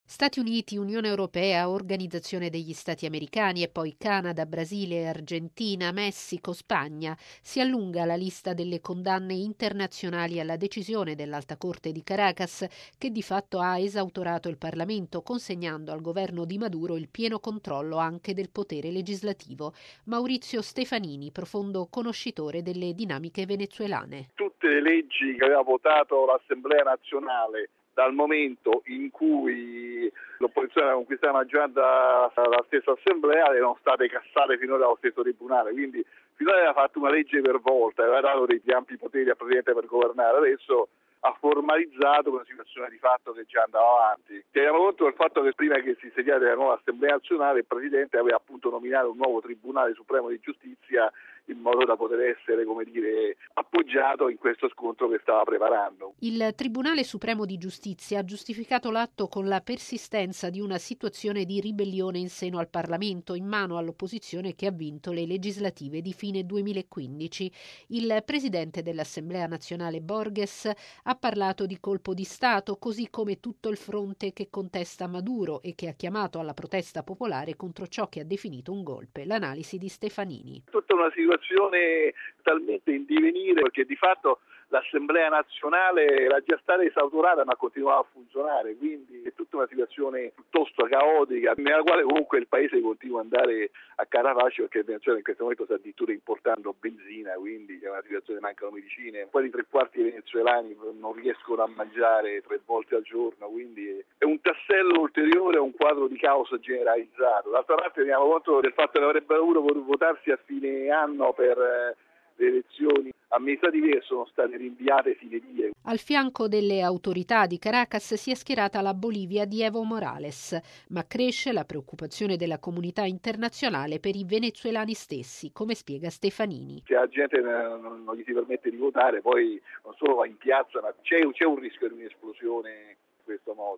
Stati Uniti, Unione Europea, Organizzazione degli Stati Americani e poi Canada, Brasile, Argentina, Messico, Spagna. Si allunga la lista delle condanne internazionali alla decisione dell'Alta Corte di Caracas, che di fatto ha esautorato il Parlamento, consegnando al governo di Maduro il pieno controllo anche del potere legislativo. Maurizio Stefanini, profondo conoscitore delle dinamiche venezuelane. Tutte le leggi che aveva votato l'Assemblea nazionale dal momento in cui l'opposizione aveva conquistato la maggioranza alla stessa assemblea erano state cassate finora dallo stesso tribunale, quindi finora aveva fatto una legge per volta, aveva dato dei ampi poteri al Presidente per governare, adesso ha formalizzato una situazione di fatto che già andava avanti. Teniamo conto del fatto che prima che si insediasse la nuova Assemblea nazionale il Presidente aveva appunto nominato un nuovo Tribunale Supremo di Giustizia in modo da poter essere, appoggiato in questo scontro che stava preparando. Il Tribunale Supremo di Giustizia ha giustificato l'atto con la persistenza di una situazione di ribellione in seno al Parlamento in mano all'opposizione che ha vinto le legislative di fine 2015. Il presidente dell'Assemblea nazionale Borges ha parlato di colpo di Stato, così come tutto il fronte che contesta Maduro e che ha chiamato alla protesta popolare contro ciò che ha definito un golpe. L'analisi di Stefanini. Tutta una situazione talmente in divenire perché di fatto l'Assemblea nazionale era già stata esautorata ma continuava a funzionare, quindi è tutta una situazione piuttosto caotica nella quale comunque il paese continua ad andare a Carafaccio perché il Venezuela in questo momento sta addirittura importando benzina, quindi è una situazione, mancano medicine, poi di 3/4 dei venezuelani non riescono a mangiare 3 volte al giorno, quindi è un tassello ulteriore a un quadro di caos generalizzato. D'altra parte teniamo conto del fatto che avrebbero dovuto votarsi a fine anno per le elezioni amministrative che sono state rinviate fine die. Al fianco delle autorità di Caracas si è schierata la Bolivia di Evo Morales, ma cresce la preoccupazione della comunità internazionale per i venezuelani stessi, come spiega Stefanini. Se la gente non gli si permette di votare, poi non solo va in piazza, ma c'è un rischio di un'esplosione in questo modo.